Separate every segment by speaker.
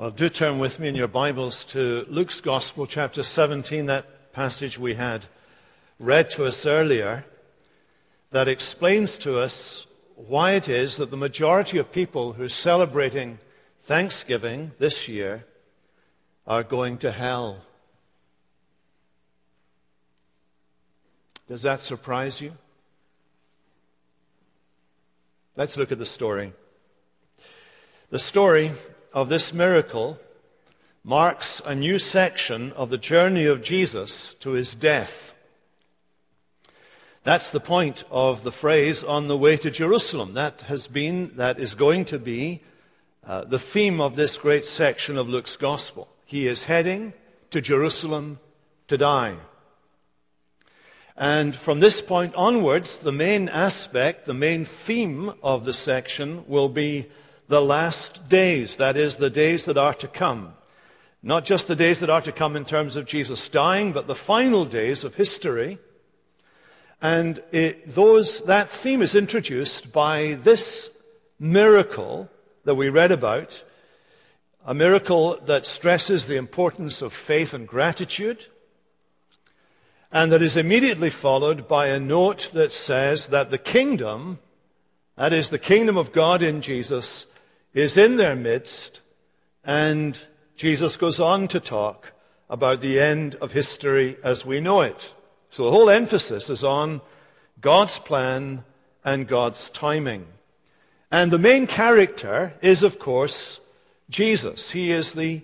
Speaker 1: Well, do turn with me in your Bibles to Luke's Gospel, chapter 17, that passage we had read to us earlier, that explains to us why it is that the majority of people who are celebrating Thanksgiving this year are going to hell. Does that surprise you? Let's look at the story. The story of this miracle marks a new section of the journey of Jesus to his death. That's the point of the phrase, on the way to Jerusalem. That is going to be the theme of this great section of Luke's Gospel. He is heading to Jerusalem to die. And from this point onwards, the main aspect, the main theme of the section will be the last days, that is, the days that are to come. Not just the days that are to come in terms of Jesus dying, but the final days of history. And that theme is introduced by this miracle that we read about, a miracle that stresses the importance of faith and gratitude, and that is immediately followed by a note that says that the kingdom, that is, the kingdom of God in Jesus, is in their midst, and Jesus goes on to talk about the end of history as we know it. So the whole emphasis is on God's plan and God's timing. And the main character is, of course, Jesus. He is the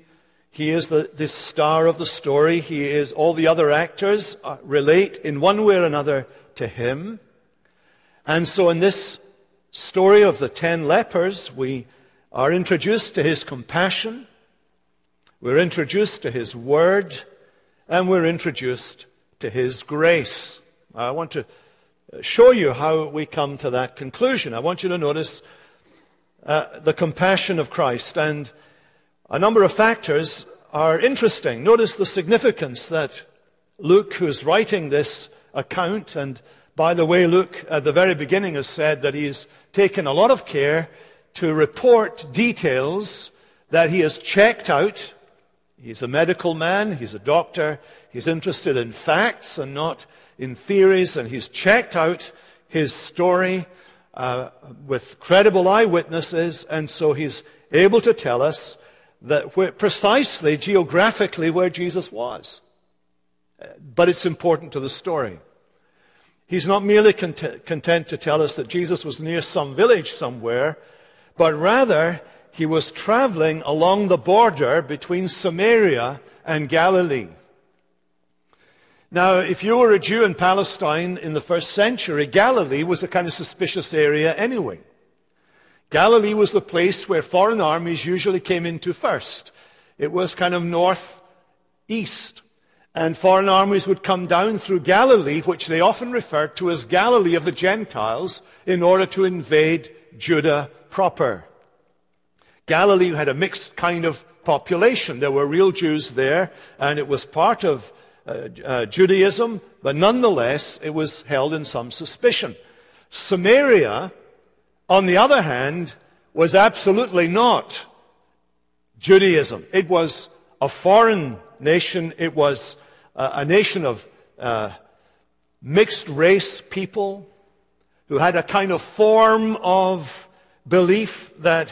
Speaker 1: star of the story. All the other actors relate in one way or another to him. And so in this story of the 10 lepers, we are introduced to his compassion, we're introduced to his word, and we're introduced to his grace. I want to show you how we come to that conclusion. I want you to notice the compassion of Christ, and a number of factors are interesting. Notice the significance that Luke, who's writing this account, and by the way, Luke at the very beginning has said that he's taken a lot of care to report details that he has checked out. He's a medical man, he's a doctor, he's interested in facts and not in theories, and he's checked out his story with credible eyewitnesses, and so he's able to tell us that precisely geographically where Jesus was. But it's important to the story. He's not merely content to tell us that Jesus was near some village somewhere, but rather he was traveling along the border between Samaria and Galilee. Now, if you were a Jew in Palestine in the first century, Galilee was a kind of suspicious area anyway. Galilee was the place where foreign armies usually came into first. It was kind of northeast. And foreign armies would come down through Galilee, which they often referred to as Galilee of the Gentiles, in order to invade Judah proper. Galilee had a mixed kind of population. There were real Jews there, and it was part of Judaism, but nonetheless, it was held in some suspicion. Samaria, on the other hand, was absolutely not Judaism. It was a foreign nation. It was a nation of mixed race people who had a kind of form of belief that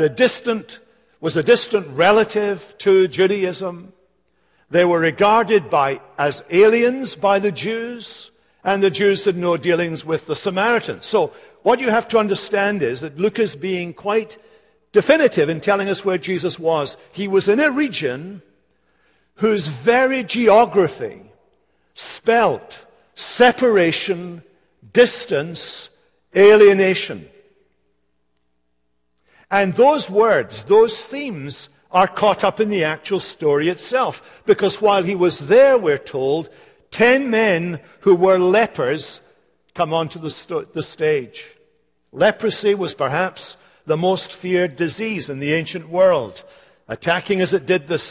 Speaker 1: was a distant relative to Judaism. They were regarded as aliens by the Jews, and the Jews had no dealings with the Samaritans. So what you have to understand is that Luke is being quite definitive in telling us where Jesus was. He was in a region whose very geography spelt separation, distance, alienation. And those words, those themes, are caught up in the actual story itself. Because while he was there, we're told, 10 men who were lepers come onto the stage. Leprosy was perhaps the most feared disease in the ancient world, attacking as it did the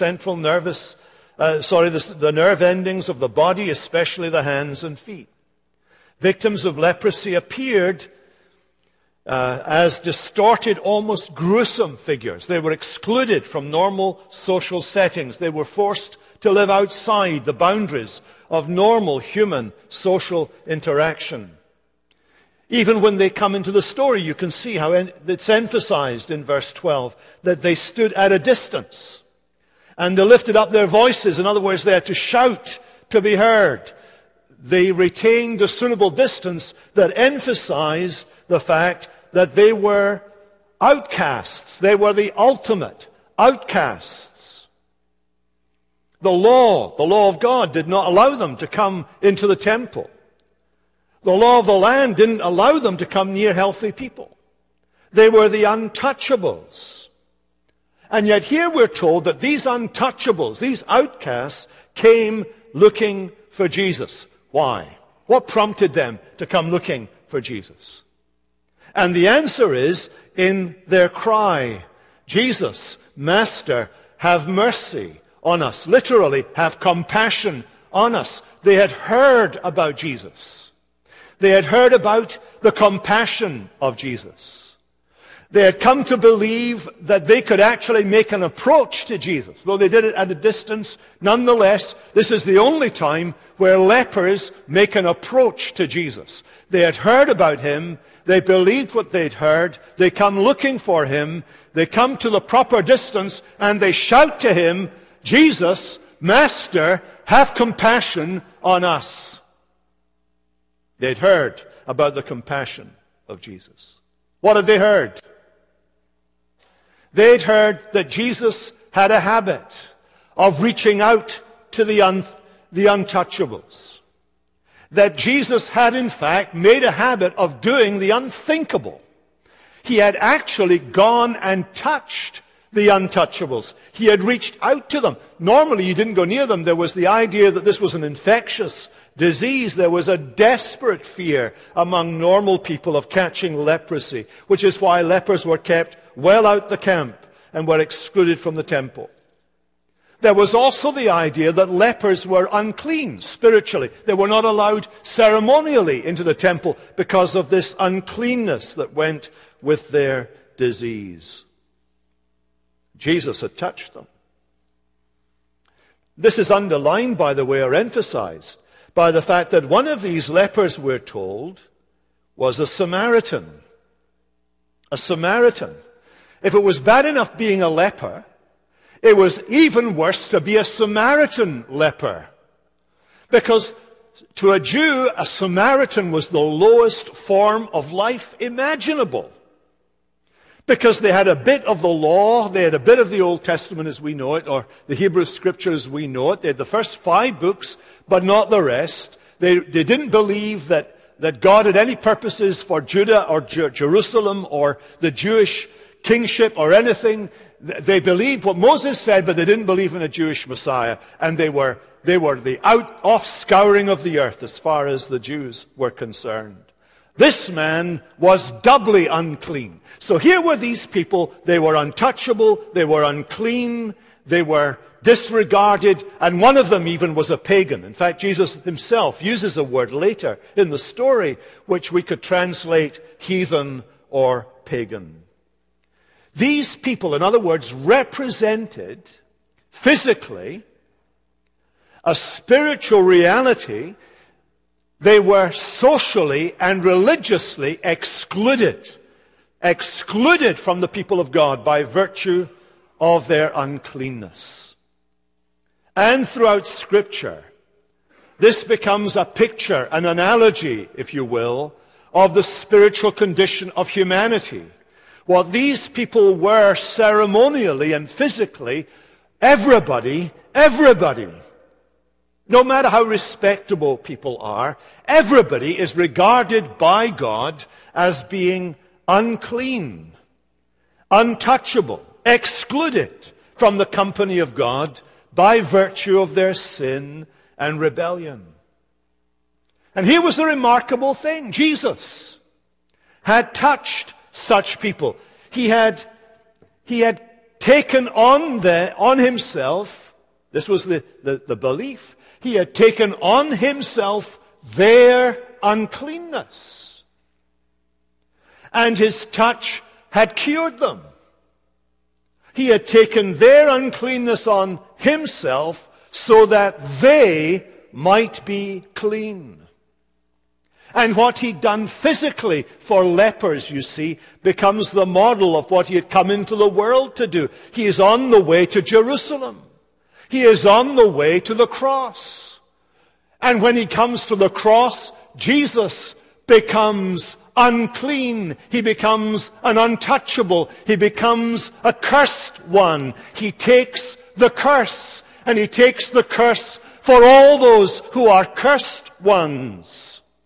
Speaker 1: the nerve endings of the body, especially the hands and feet. Victims of leprosy appeared as distorted, almost gruesome figures. They were excluded from normal social settings. They were forced to live outside the boundaries of normal human social interaction. Even when they come into the story, you can see how it's emphasized in verse 12 that they stood at a distance and they lifted up their voices. In other words, they had to shout to be heard. They retained a suitable distance that emphasized the fact that they were outcasts. They were the ultimate outcasts. The law of God, did not allow them to come into the temple. The law of the land didn't allow them to come near healthy people. They were the untouchables. And yet here we're told that these untouchables, these outcasts, came looking for Jesus. Why? What prompted them to come looking for Jesus? And the answer is in their cry, Jesus, Master, have mercy on us. Literally, have compassion on us. They had heard about Jesus. They had heard about the compassion of Jesus. They had come to believe that they could actually make an approach to Jesus. Though they did it at a distance, nonetheless, this is the only time where lepers make an approach to Jesus. They had heard about him. They believed what they'd heard. They come looking for him. They come to the proper distance and they shout to him, Jesus, Master, have compassion on us. They'd heard about the compassion of Jesus. What had they heard? They'd heard that Jesus had a habit of reaching out to the untouchables. That Jesus had, in fact, made a habit of doing the unthinkable. He had actually gone and touched the untouchables. He had reached out to them. Normally, you didn't go near them. There was the idea that this was an infectious disease. There was a desperate fear among normal people of catching leprosy, which is why lepers were kept well out the camp and were excluded from the temple. There was also the idea that lepers were unclean spiritually. They were not allowed ceremonially into the temple because of this uncleanness that went with their disease. Jesus had touched them. This is underlined, by the way, or emphasized by the fact that one of these lepers, we're told, was a Samaritan. A Samaritan. If it was bad enough being a leper, it was even worse to be a Samaritan leper. Because to a Jew, a Samaritan was the lowest form of life imaginable. Because they had a bit of the law, they had a bit of the Old Testament as we know it, or the Hebrew Scripture as we know it. They had the first 5 books, but not the rest. They didn't believe that God had any purposes for Judah or Jerusalem or the Jewish kingship or anything. They believed what Moses said, but they didn't believe in a Jewish Messiah. And they were the off scouring of the earth as far as the Jews were concerned. This man was doubly unclean. So here were these people. They were untouchable. They were unclean. They were disregarded. And one of them even was a pagan. In fact, Jesus himself uses a word later in the story which we could translate heathen or pagan. These people, in other words, represented physically a spiritual reality. They were socially and religiously excluded from the people of God by virtue of their uncleanness. And throughout Scripture, this becomes a picture, an analogy, if you will, of the spiritual condition of humanity. What these people were ceremonially and physically, everybody, no matter how respectable people are, everybody is regarded by God as being unclean, untouchable, excluded from the company of God by virtue of their sin and rebellion. And here was the remarkable thing. Jesus had touched such people. He had taken on himself, this was the belief, he had taken on himself their uncleanness. And his touch had cured them. He had taken their uncleanness on himself so that they might be clean. And what he'd done physically for lepers, you see, becomes the model of what he had come into the world to do. He is on the way to Jerusalem. He is on the way to the cross. And when he comes to the cross, Jesus becomes unclean. He becomes an untouchable. He becomes a cursed one. He takes the curse, and he takes the curse for all those who are cursed ones,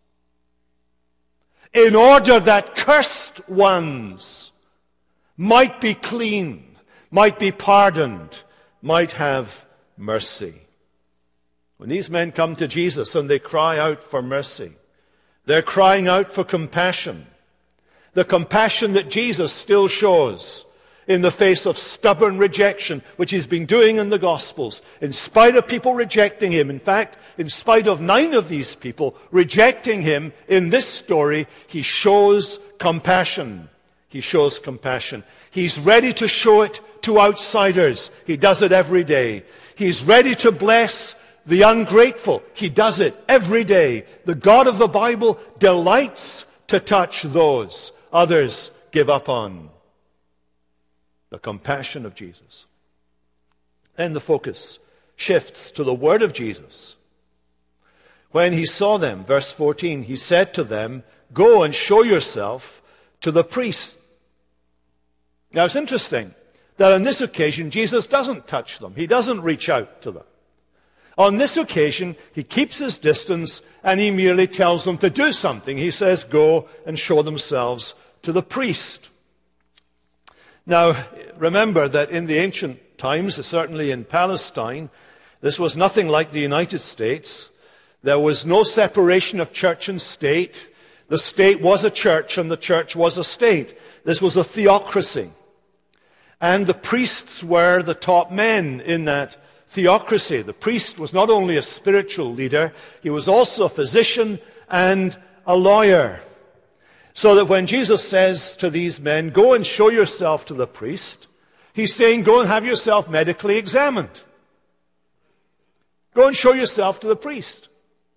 Speaker 1: in order that cursed ones might be clean, might be pardoned, might have mercy. When these men come to Jesus and they cry out for mercy, they're crying out for compassion. The compassion that Jesus still shows in the face of stubborn rejection, which he's been doing in the Gospels. In spite of people rejecting him, in fact, in spite of 9 of these people rejecting him in this story, he shows compassion. He shows compassion. He's ready to show it to outsiders. He does it every day. He's ready to bless the ungrateful. He does it every day. The God of the Bible delights to touch those others give up on. The compassion of Jesus. Then the focus shifts to the word of Jesus. When he saw them, verse 14, he said to them, "Go and show yourself to the priest." Now it's interesting that on this occasion Jesus doesn't touch them. He doesn't reach out to them. On this occasion he keeps his distance and he merely tells them to do something. He says, "Go and show themselves to the priest." Now, remember that in the ancient times, certainly in Palestine, this was nothing like the United States. There was no separation of church and state. The state was a church and the church was a state. This was a theocracy. And the priests were the top men in that theocracy. The priest was not only a spiritual leader, he was also a physician and a lawyer. So that when Jesus says to these men, "Go and show yourself to the priest," he's saying, "Go and have yourself medically examined. Go and show yourself to the priest."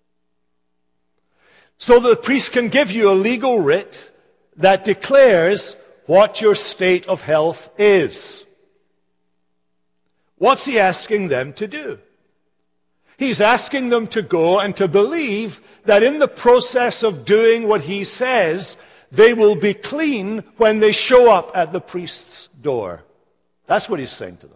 Speaker 1: So that the priest can give you a legal writ that declares what your state of health is. What's he asking them to do? He's asking them to go and to believe that in the process of doing what he says, they will be clean when they show up at the priest's door. That's what he's saying to them.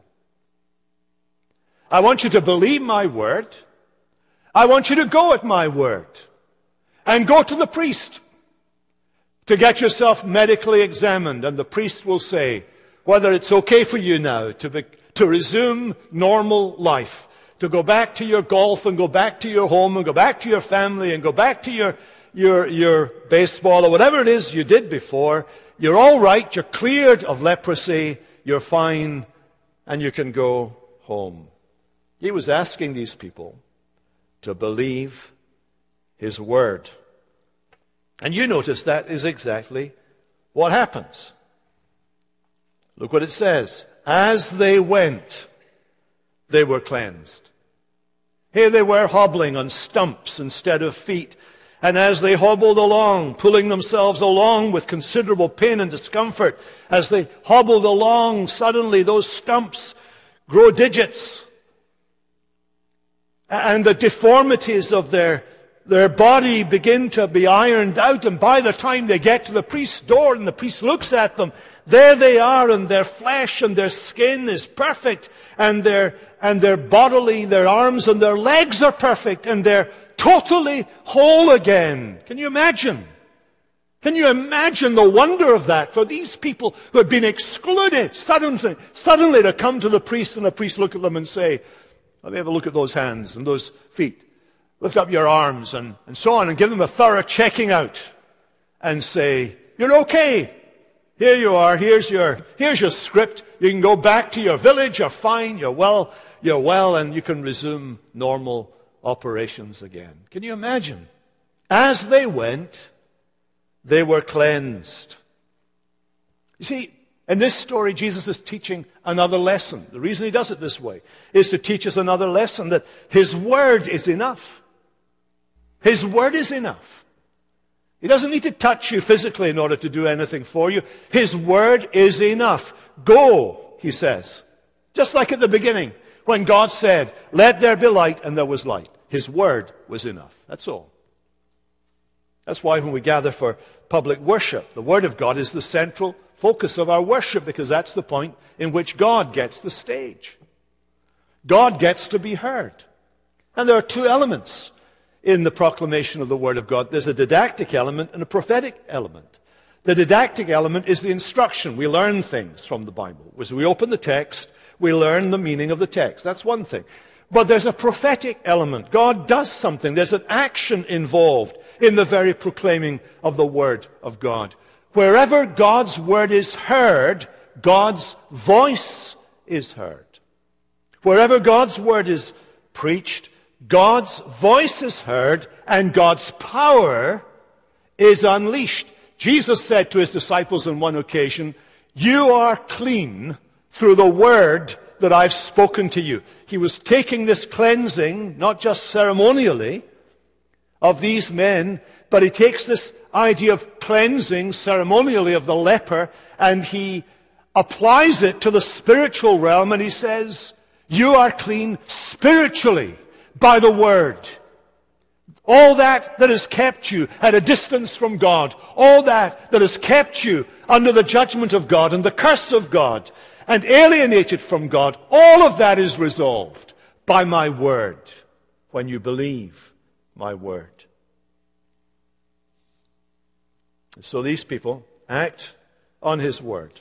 Speaker 1: I want you to believe my word. I want you to go at my word. And go to the priest to get yourself medically examined. And the priest will say whether it's okay for you now to resume normal life, to go back to your golf and go back to your home and go back to your family and go back to your baseball or whatever it is you did before. You're all right. You're cleared of leprosy. You're fine. And you can go home. He was asking these people to believe his word. And you notice that is exactly what happens. Look what it says. As they went, they were cleansed. Here they were hobbling on stumps instead of feet. And as they hobbled along, pulling themselves along with considerable pain and discomfort, as they hobbled along, suddenly those stumps grow digits. And the deformities of their body begin to be ironed out. And by the time they get to the priest's door and the priest looks at them, there they are, and their flesh and their skin is perfect, and their bodily, their arms and their legs are perfect, and they're totally whole again. Can you imagine? Can you imagine the wonder of that for these people who had been excluded suddenly to come to the priest, and the priest look at them and say, "Let me have a look at those hands and those feet. Lift up your arms," and so on, and give them a thorough checking out and say, "You're okay. Here you are. Here's your script. You can go back to your village. You're fine. You're well, and you can resume normal operations again." Can you imagine? As they went, they were cleansed. You see, in this story, Jesus is teaching another lesson. The reason he does it this way is to teach us another lesson, that his word is enough. His word is enough. He doesn't need to touch you physically in order to do anything for you. His word is enough. Go, he says. Just like at the beginning, when God said, let there be light, and there was light. His word was enough. That's all. That's why when we gather for public worship, the word of God is the central focus of our worship, because that's the point in which God gets the stage. God gets to be heard. And there are two elements in the proclamation of the word of God. There's a didactic element and a prophetic element. The didactic element is the instruction. We learn things from the Bible. As we open the text, we learn the meaning of the text. That's one thing. But there's a prophetic element. God does something. There's an action involved in the very proclaiming of the word of God. Wherever God's word is heard, God's voice is heard. Wherever God's word is preached, God's voice is heard and God's power is unleashed. Jesus said to his disciples on one occasion, you are clean through the word that I've spoken to you. He was taking this cleansing, not just ceremonially, of these men, but he takes this idea of cleansing ceremonially of the leper, and he applies it to the spiritual realm, and he says, you are clean spiritually by the word. All that has kept you at a distance from God, all that has kept you under the judgment of God and the curse of God and alienated from God, all of that is resolved by my word when you believe my word. So these people act on his word.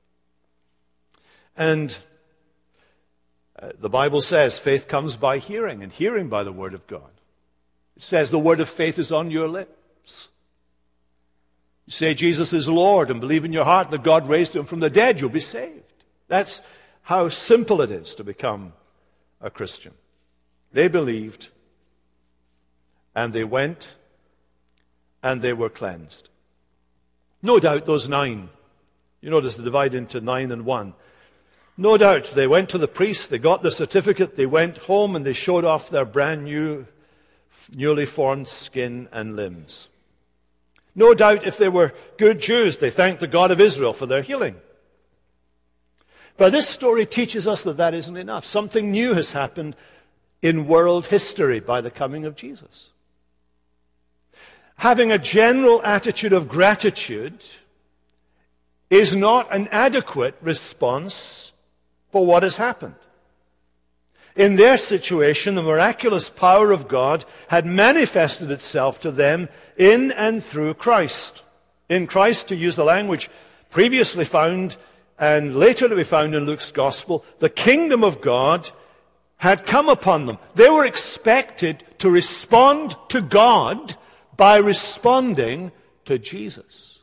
Speaker 1: And the Bible says faith comes by hearing, and hearing by the word of God. It says the word of faith is on your lips. You say Jesus is Lord and believe in your heart that God raised him from the dead, you'll be saved. That's how simple it is to become a Christian. They believed, and they went, and they were cleansed. No doubt those 9, you notice they divide into 9 and 1. No doubt they went to the priest, they got the certificate, they went home and they showed off their brand new, newly formed skin and limbs. No doubt if they were good Jews, they thanked the God of Israel for their healing. But this story teaches us that that isn't enough. Something new has happened in world history by the coming of Jesus. Having a general attitude of gratitude is not an adequate response for what has happened. In their situation, the miraculous power of God had manifested itself to them in and through Christ. In Christ, to use the language previously found and later to be found in Luke's Gospel, the kingdom of God had come upon them. They were expected to respond to God by responding to Jesus.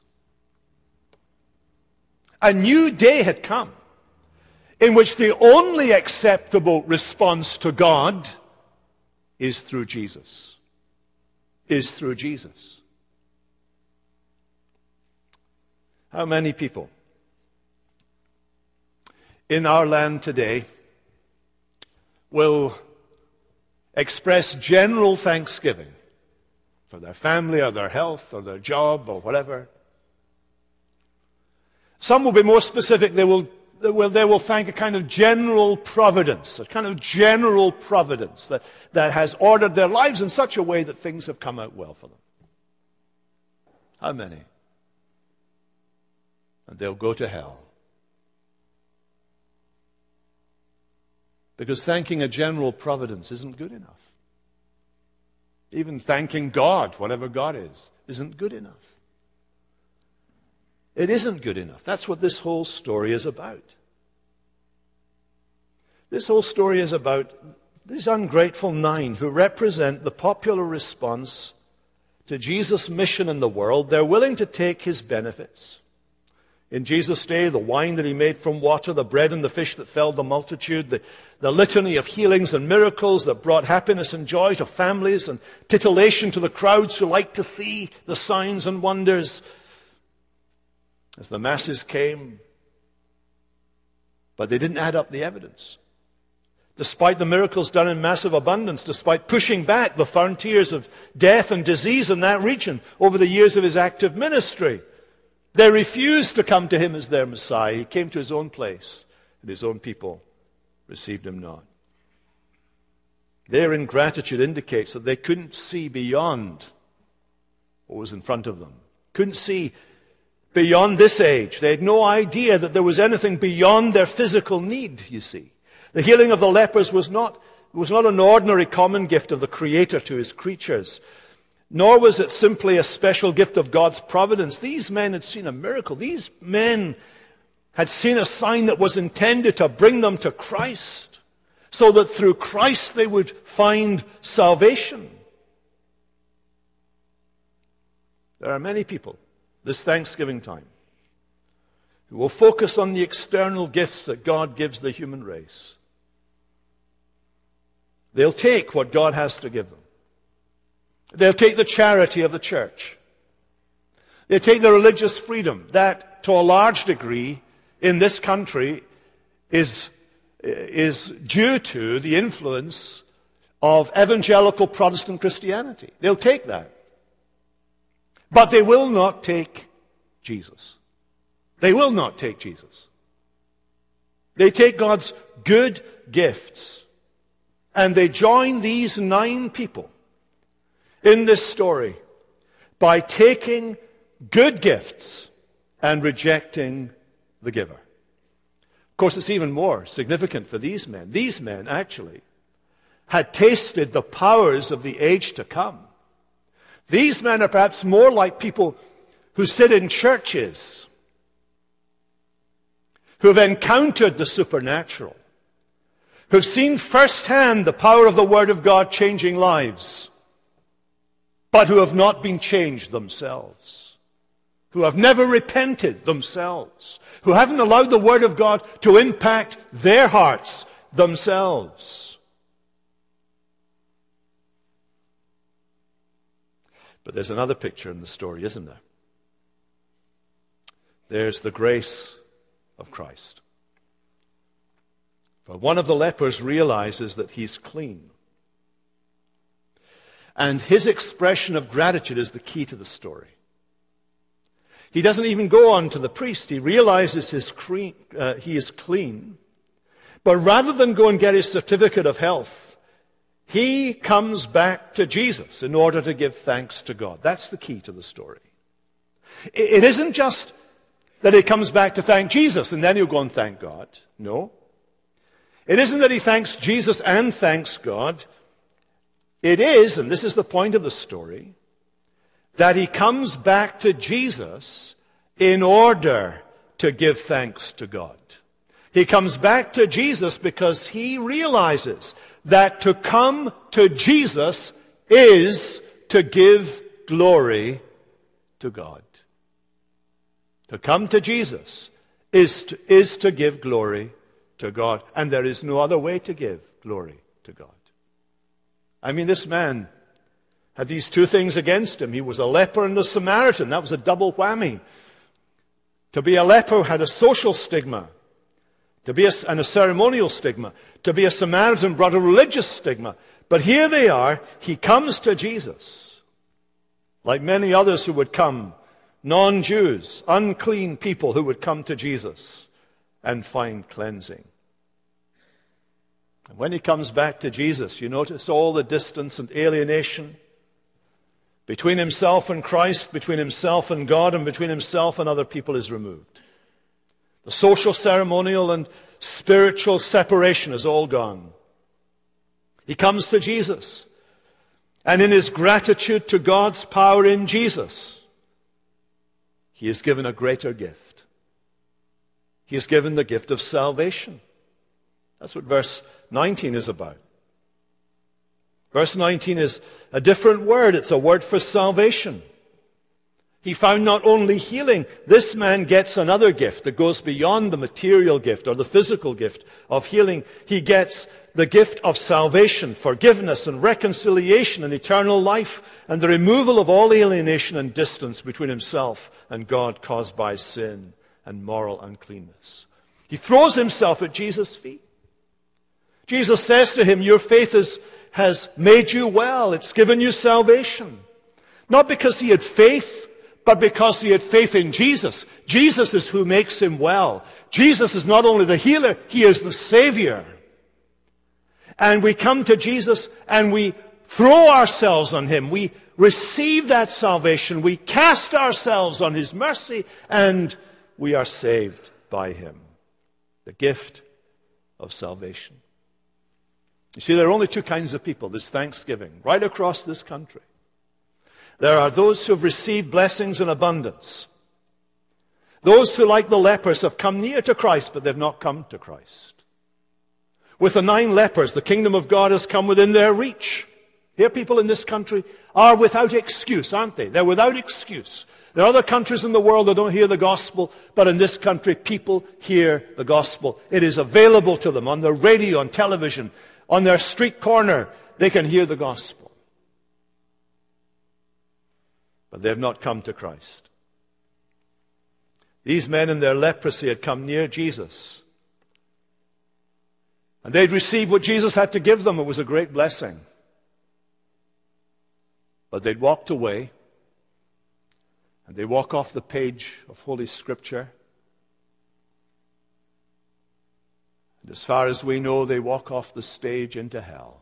Speaker 1: A new day had come in which the only acceptable response to God is through Jesus. Is through Jesus. How many people in our land today will express general thanksgiving for their family or their health or their job or whatever? Some will be more specific. They will thank a kind of general providence, that has ordered their lives in such a way that things have come out well for them. How many? And they'll go to hell. Because thanking a general providence isn't good enough. Even thanking God, whatever God is, isn't good enough. It isn't good enough. That's what this whole story is about. This whole story is about these ungrateful 9 who represent the popular response to Jesus' mission in the world. They're willing to take his benefits. In Jesus' day, the wine that he made from water, the bread and the fish that fed the multitude, the litany of healings and miracles that brought happiness and joy to families and titillation to the crowds who liked to see the signs and wonders. as the masses came, but they didn't add up the evidence. Despite the miracles done in massive abundance, despite pushing back the frontiers of death and disease in that region over the years of his active ministry, they refused to come to him as their Messiah. He came to his own place, and his own people received him not. Their ingratitude indicates that they couldn't see beyond what was in front of them. Couldn't see beyond this age. They had no idea that there was anything beyond their physical need, you see. The healing of the lepers was not an ordinary common gift of the Creator to his creatures, nor was it simply a special gift of God's providence. These men had seen a miracle. These men had seen a sign that was intended to bring them to Christ, so that through Christ they would find salvation. There are many people this Thanksgiving time who will focus on the external gifts that God gives the human race. They'll take what God has to give them. They'll take the charity of the church. They'll take the religious freedom that, to a large degree, in this country is due to the influence of evangelical Protestant Christianity. They'll take that. But they will not take Jesus. They will not take Jesus. They take God's good gifts, and they join these 9 people in this story by taking good gifts and rejecting the giver. Of course, it's even more significant for these men. These men actually had tasted the powers of the age to come. These men are perhaps more like people who sit in churches, who have encountered the supernatural, who've seen firsthand the power of the Word of God changing lives, but who have not been changed themselves, who have never repented themselves, who haven't allowed the Word of God to impact their hearts themselves. But there's another picture in the story, isn't there? There's the grace of Christ. For one of the lepers realizes that he's clean. And his expression of gratitude is the key to the story. He doesn't even go on to the priest. He realizes he is clean. But rather than go and get his certificate of health, he comes back to Jesus in order to give thanks to God. That's the key to the story. It isn't just that he comes back to thank Jesus and then he'll go and thank God. No. It isn't that he thanks Jesus and thanks God. It is, and this is the point of the story, that he comes back to Jesus in order to give thanks to God. He comes back to Jesus because he realizes that to come to Jesus is to give glory to God. To come to Jesus is to give glory to God. And there is no other way to give glory to God. I mean, this man had these 2 things against him. He was a leper and a Samaritan. That was a double whammy. To be a leper had a social stigma, and a ceremonial stigma. To be a Samaritan brought a religious stigma. But here they are. He comes to Jesus, like many others who would come, non-Jews, unclean people who would come to Jesus and find cleansing. And when he comes back to Jesus, you notice all the distance and alienation between himself and Christ, between himself and God, and between himself and other people is removed. The social, ceremonial, and spiritual separation is all gone. He comes to Jesus, and in his gratitude to God's power in Jesus, he is given a greater gift. He is given the gift of salvation. That's what verse 19 is about. Verse 19 is a different word. It's a word for salvation. He found not only healing, this man gets another gift that goes beyond the material gift or the physical gift of healing. He gets the gift of salvation, forgiveness and reconciliation and eternal life, and the removal of all alienation and distance between himself and God caused by sin and moral uncleanness. He throws himself at Jesus' feet. Jesus says to him, your faith has made you well. It's given you salvation. Not because he had faith, but because he had faith in Jesus. Jesus is who makes him well. Jesus is not only the healer, he is the Savior. And we come to Jesus and we throw ourselves on him. We receive that salvation. We cast ourselves on his mercy and we are saved by him. The gift of salvation. You see, there are only two kinds of people this Thanksgiving, right across this country. There are those who have received blessings in abundance. Those who, like the lepers, have come near to Christ, but they've not come to Christ. With the 9 lepers, the kingdom of God has come within their reach. Here, people in this country are without excuse, aren't they? They're without excuse. There are other countries in the world that don't hear the gospel, but in this country, people hear the gospel. It is available to them on the radio, on television, on their street corner. They can hear the gospel. But they have not come to Christ. These men in their leprosy had come near Jesus. And they'd received what Jesus had to give them. It was a great blessing. But they'd walked away. And they walk off the page of Holy Scripture. And as far as we know, they walk off the stage into hell.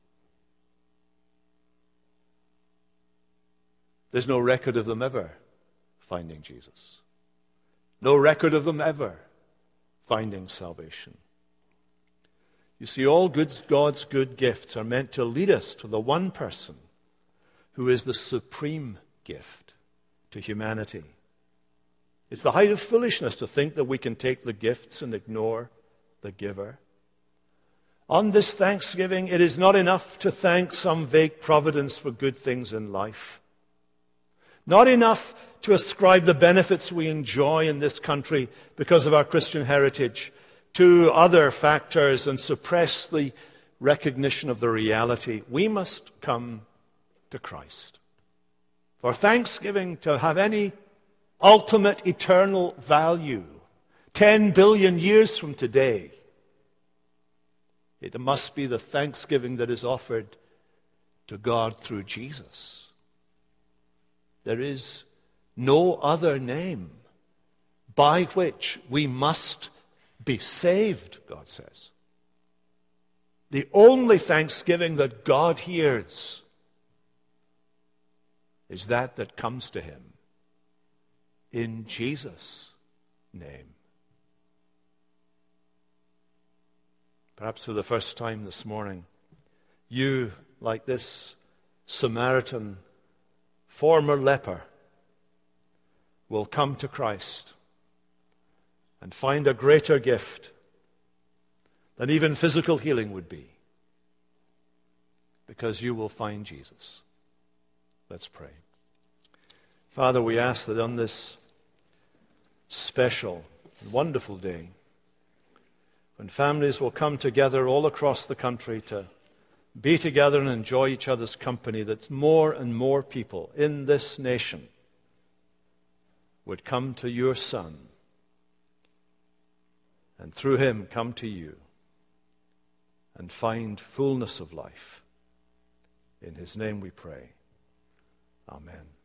Speaker 1: There's no record of them ever finding Jesus. No record of them ever finding salvation. You see, all God's good gifts are meant to lead us to the one person who is the supreme gift to humanity. It's the height of foolishness to think that we can take the gifts and ignore the giver. On this Thanksgiving, it is not enough to thank some vague providence for good things in life. Not enough to ascribe the benefits we enjoy in this country because of our Christian heritage to other factors and suppress the recognition of the reality. We must come to Christ. For Thanksgiving to have any ultimate eternal value, 10 billion years from today, it must be the thanksgiving that is offered to God through Jesus. There is no other name by which we must be saved, God says. The only thanksgiving that God hears is that comes to him in Jesus' name. Perhaps for the first time this morning, you, like this Samaritan former leper, will come to Christ and find a greater gift than even physical healing would be, because you will find Jesus. Let's pray. Father, we ask that on this special, wonderful day, when families will come together all across the country to be together and enjoy each other's company, that more and more people in this nation would come to your Son, and through him come to you and find fullness of life. In his name we pray. Amen.